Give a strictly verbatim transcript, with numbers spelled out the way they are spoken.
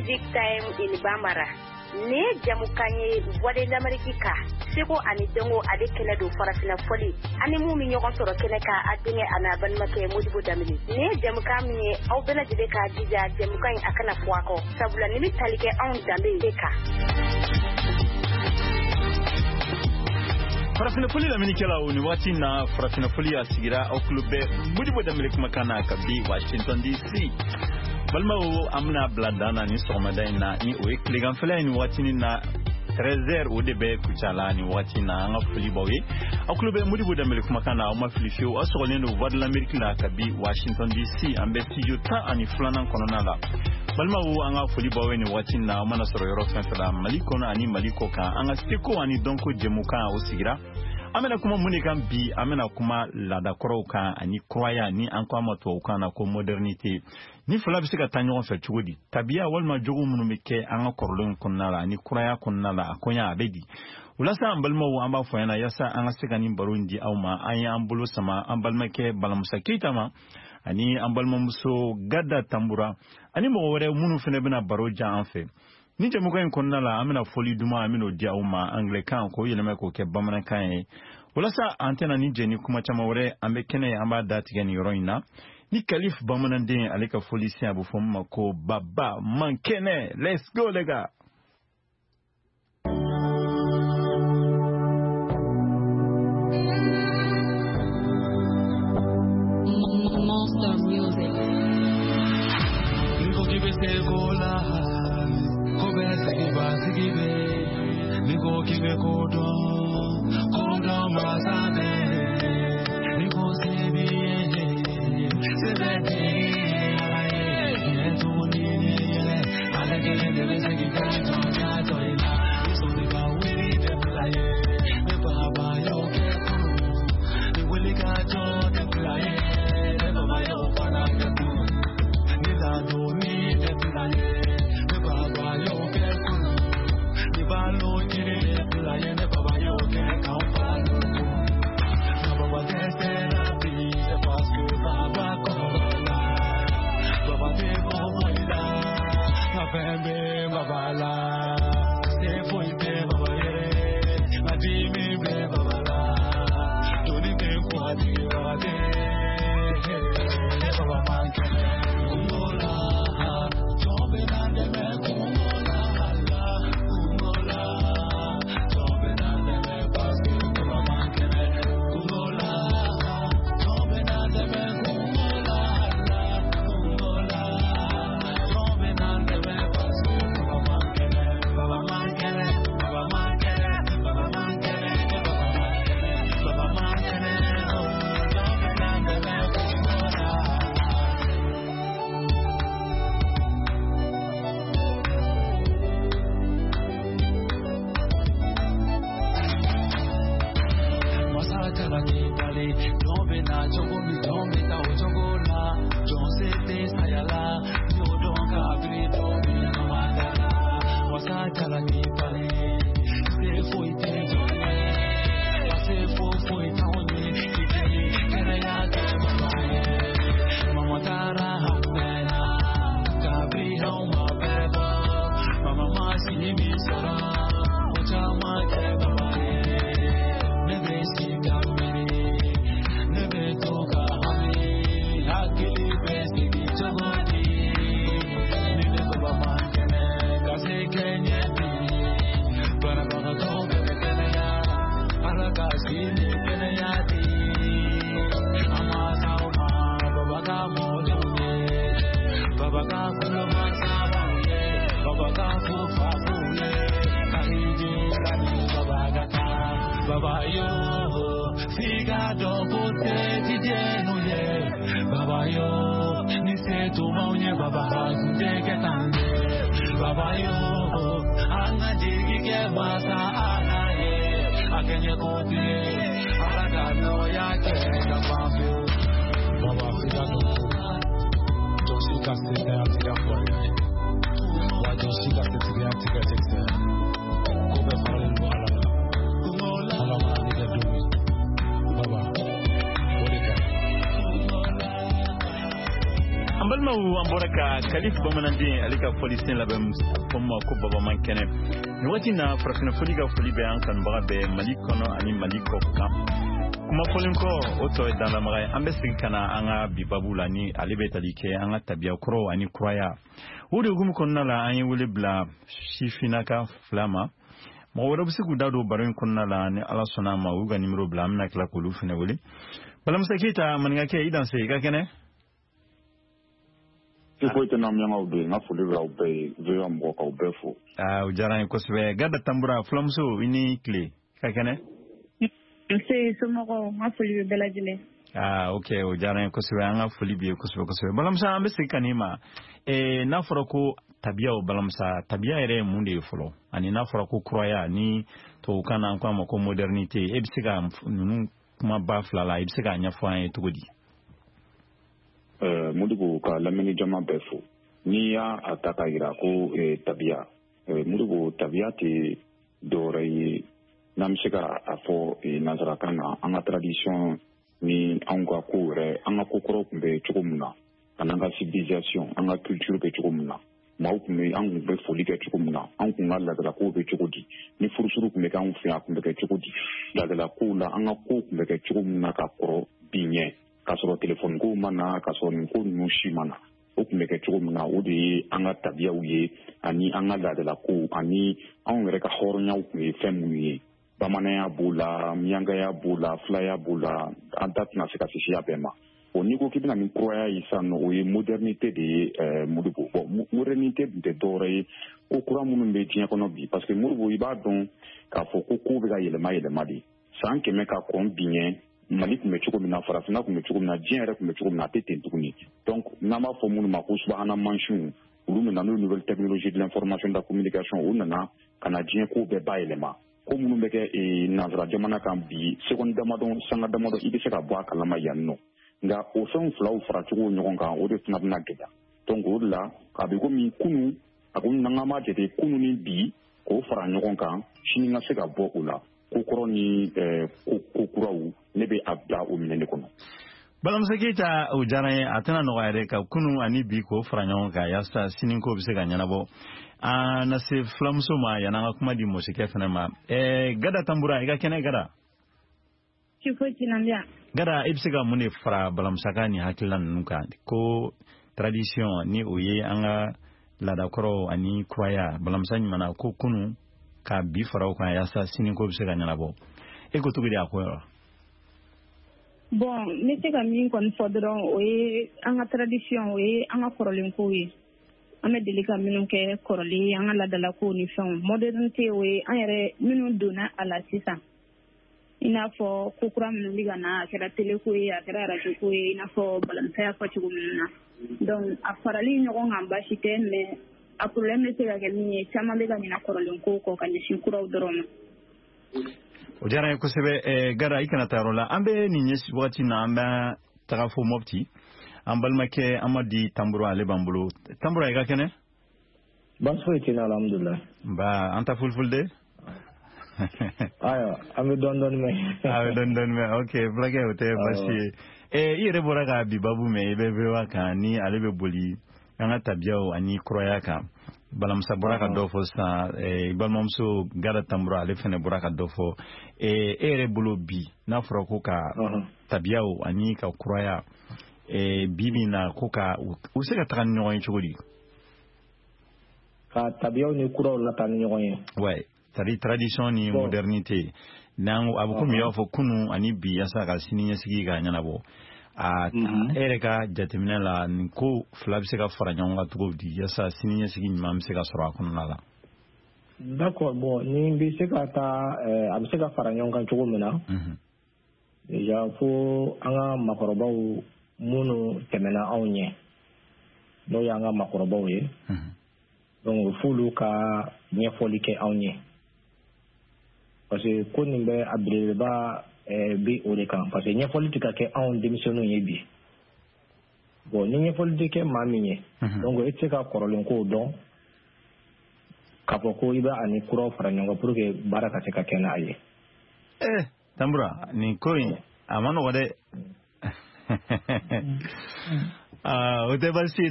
Music Time in Bambara. Ne jamukanye voix de l'Amérique ka seko ani dongo ade kele do farafina foli ani mu mi ñogon soro kene ka adinge ana ban make Modibo Damini ne jamuka mi aw bela jide ka dija jamukan akana fuako sabula ni talike on dambe ka farafina foli la mini kala woni wati na farafina foli asigira au clube Modibo Damini kuma kana kabi Washington D C balma o amna bladana ni somadana ni o eklegan fela ni watini na trezer o debe kuchala ni watina nga fuli bawe aklube Modibo Damini kuma kana o mafilifio asogole no voix de l'Amérique la kabi Washington D C ambe studio ta ani flana konona la balma o anga fuli bawe ni watina mana soro yoro fela maliko na ani maliko ka anga steko ani donko jemuka o sigira amena kuma munikan bi amena kuma lada koroka ani croya ni anko mato kana ko modernité ni fala bisika tanyo fa chugodi tabia walma jogu munumike anga korlon kunala ani croya kunala akonya abedi ulasa ambalma wa amba foyana yasa anga sika ni barundi awma anya ambulo sama ambalmake balamusa kitama ani ambalma muso gadda tambura ani mo wore munu fene bina baroja anfe ni jamuka en konnala amina foli duma amino dia uma anglican ko yeleme ko ke bamana kan wala sa antena ni jeni kuma chama wore ambe kene amba datige ni roina ni kalif bamana den aleka foli si abu fomma ko baba mankene let's go lega Monster music Niko kibese gola Niko kibe kodo, kodo masane. Niko sebi, sebeti, netuni, alege debe segi kaito kaito ina. So niga wili deplaye, me baba yo keku, me wili kaito deplaye, me baba yo pana keku, nila do mi deplaye, me baba yo keku. Balo kire la yene baba yo ke kampalo na baba desera bi se pasu baba kola baba te boila na pembe baba la se foi be baba ye ma di mi be baba la doni be kwa di baba de baba manke ngola jobe na de me balimaw an bɔra ka kalif bamananden ale ka fɔlisen labɛn fɔ ma ko babaman kɛnɛ nin waati na farafina fɔli ka foli bɛ an kanubaga bɛɛ mali kɔnɔ ani mali kɔ kan kuma fɔlen kɔ o tɔ ye danlamaga ye an bɛ segin ka na an ka bi babu la ni ale bɛ tali kɛ an ka tabiya kɔrɔw ani kuraya o de hukumu kɔnɔna la an ye wele bila sifinaka fila ma mɔgɔ wɛrɛ bɛ se k'u da don baro in kɔnɔna la ni ala sɔnna ma u ka nimero bila an bɛna tila k'olu fana wele balamusa keyita maninkakɛ i danse i ka kɛnɛ ko ite na miyangaw be nga foli bɛ aw bɛɛ ye veya mɔgɔ k'aw bɛɛ fo ah o diyara n ye kosɛbɛ Gada Tambura fulamuso i ni tile ka kɛnɛ nse somɔgɔw nga foli bɛ bɛɛ lajɛlen ah ok o diyara n ye kosɛbɛ an ka foli b'i ye kosɛbɛ kosɛbɛ balamusa an bɛ segin ka n'i ma eh, n'a fɔra ko tabiya o balamusa tabiya yɛrɛ ye mun de ye fɔlɔ ani n'a fɔra ko kuraya ni tubabukan na an ko a ma ko modernité e bɛ se ka ninnu kumaba fila la i bɛ se k'a ɲɛfɔ an ye cogo di Modibo ka lamini jama bɛɛ fo n'i y'a a ta k'a yira ko tabiya Modibo tabiya tɛ dɔwɛrɛ ye n'an bɛ se ka a fɔ nanzarakan na an ka tradition ni an ka ko yɛrɛ an ka ko kɔrɔw tun bɛ cogo min na ani an ka civilisation an ka culture bɛ cogo min na maaw tun bɛ an tun bɛ foli kɛ cogo min na an tun ka ladalakow bɛ cogo di ni furusuru tun bɛ kɛ an fɛ yan a tun bɛ kɛ cogo di ladalakow la an ka kow tun bɛ kɛ cogo min na ka kɔrɔ bi ɲɛ k'a sɔrɔ telefɔni kow ma na k'a sɔrɔ nin ko ninnu si ma na o tun bɛ kɛ cogo min na o de ye an ka tabiyaw ye ani an ka ladalakow ani anw yɛrɛ ka hɔrɔnyaw tun ye fɛn minnu ye bamananya b'o la miyangaya b'o la filaya b'o la an da tɛna se ka sisiya bɛɛ ma o n'i ko k'i bɛna nin kuraya ye sisan nɔ o ye modernité de ye Modibo bon modernité tun tɛ dɔwɛrɛ ye ko kura minnu bɛ diɲɛ kɔnɔ bi parce que Modibo i b'a dɔn k'a fɔ ko kow bɛ ka yɛlɛma yɛlɛma de san kɛmɛ ka kɔn bi ɲɛ Mali tun bɛ cogo min na farafinna tun bɛ cogo min na diɲɛ yɛrɛ tun bɛ cogo min na a tɛ ten tuguni donc n'an b'a fɔ minnu ma ko subahana mansinw olu nana n'o nouvelle technologie de l'information de la communication u nana ka na diɲɛ kow bɛɛ bayɛlɛma ko minnu bɛ kɛ nanzara jamana kan bi seconde damadɔ sanga damadɔ i bɛ se ka bɔ a kalama yan nɔ nka o fɛnw filaw fara cogo ɲɔgɔn kan o de fana bɛna gɛlɛya donc o de la a bɛ komi kunun a ko n'an ka ma jate kunun ni bi k'o fara ɲɔgɔn kan sini ka se ka bɔ o la ko kɔrɔ ni ko kuraw ne bɛ a bila o minɛ ne kɔnɔ balamusa keyita o diyara n ye a tɛna nɔgɔya dɛ ka kunun ani bi k'o fara ɲɔgɔn kan yaasa sini ko bɛ se ka ɲɛnabɔ an na se filamuso ma yanni an ka kuma di mɔsikɛ fana ma Gada Tambura i ka kɛnɛ Gada Gada i bɛ se ka mun de fara balamusaka ni hakilila ninnu kan ko tradition ni o ye an ka laadakɔrɔw ani kuraya balamusa ɲuman ko kunun ka bi fara o kan yaasa sini ko bɛ se ka ɲɛnabɔ e ko cogo di a ko yɔrɔ bon n bɛ se ka min kɔni fɔ dɔrɔn o ye an ka tradition o ye an ka kɔrɔlenkow ye an bɛ deli ka minnu kɛ kɔrɔlen an ka laadalakow ni fɛnw modernité o ye an yɛrɛ minnu donna a la sisan i n'a fɔ ko kura minnu bɛ ka na a kɛra teleko ye a kɛra radio ko ye i n'a fɔ balamusa y'a fɔ cogo minnu na donc a farali ɲɔgɔn kan baasi tɛ mais a problème bɛ se ka kɛ min ye caman bɛ ka ɲinɛ kɔrɔlenkow kɔ ka ɲɛsin kuraw dɔrɔn ma o diyara n ye kosɛbɛ Gada i kana taa yɔrɔ la an bɛ nin ɲɛ wagati na an bɛ taga fo Mopti an balimakɛ Amadi Tambura ale b'an bolo Tambura i ka kɛnɛ baasi foyi tɛ n na alhamdulilayi nba an ta fulifuli de ayiwa an bɛ dɔɔnin dɔɔnin mɛn a bɛ dɔɔnin dɔɔnin mɛn ok fulakɛ o tɛ baasi ye i yɛrɛ bɔra ka bi babu mɛn i bɛ vewa kan ni ale bɛ boli an ka tabiyaw ani kuraya kan balamusa bɔra ka dɔ fɔ sisan i balimamuso Gada Tambura ale fana bɔra ka dɔ fɔ e yɛrɛ bolo bi n'a fɔra ko ka tabiyaw ani ka kuraya bi min na ko ka u bɛ se ka taga ni ɲɔgɔn ye cogo di ka tabiyaw ni kuraw lataa ni ɲɔgɔn ye ouais c'est-à-dire tradition ni modernité n'an a bɛ komi i b'a fɔ kunun ani bi yaasa ka sini ɲɛsigi ka ɲɛnabɔ a e yɛrɛ ka jateminɛ la nin ko fila bɛ se ka fara ɲɔgɔn kan cogo di yaasa sini ɲɛsigi ɲuman bɛ se ka sɔrɔ a kɔnɔna la d'accord bon nin bɛ se ka taa a bɛ se ka fara ɲɔgɔn kan cogo min na déjà fo an ka maakɔrɔbaw minnu tɛmɛna anw ɲɛ n'o y'an ka maakɔrɔbaw ye donc f'olu ka ɲɛfɔli kɛ anw ye parce que ko nin bɛ a belebeleba bi o de kan parce que ɲɛfɔli tɛ ka kɛ anw denmisɛnninw ye bi bon ni ɲɛfɔli tɛ kɛ maa min ye donc e tɛ se ka kɔrɔlenkow dɔn k'a fɔ ko i bɛ a ni kuraw fara ɲɔgɔn kan pour que baara ka se ka kɛ n'a ye eh Tambura nin ko in a ma nɔgɔ dɛ o tɛ baasi